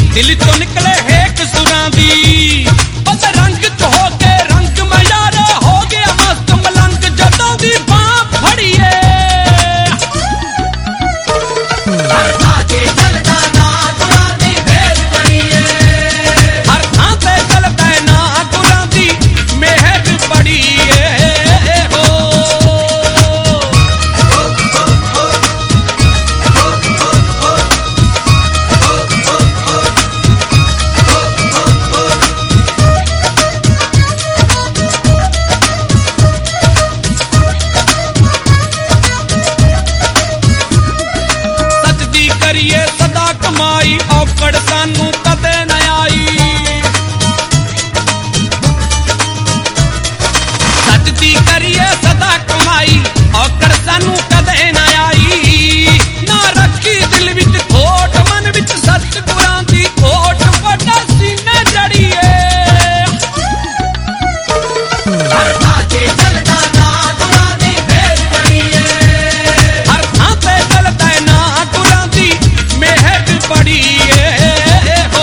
दिल चो निकले हेक सुरां दी बस रंग च हो के रंग मयारा हो गया मस्त मलंग जदों दी बां फड़िए हर थां ते चलदा ना गुरां दी मेहर बड़ीए हर थां ते चलदा ना गुरां दी मेहर बड़ीए करिए सदा कमाई औकड़ सानू कदे न आई सजदी करिए सदा कमाई औकड़ सानू कदे न आई ना रखी दिल विच खोट मन विच सतगुरां दी खोट वड्डा सीने जड़ीए हर थां ते चलदा ना गुरां दी मेहर बड़ीए हर थां ते चलदा ना गुरां दी मेहर बड़ीए हो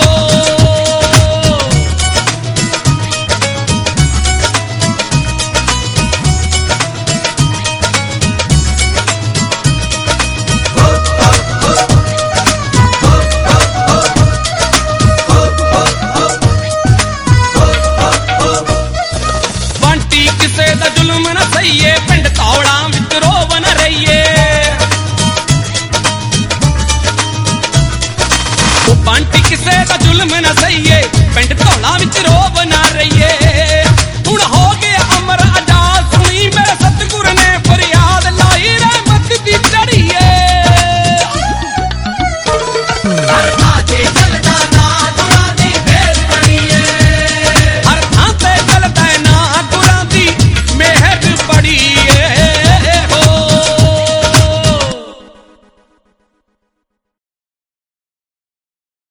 बंटी किसे दा जुल्म न सहीए पिंड तौड़ां विच रोव न रहीए बंटी किसे दा जुल्म न सही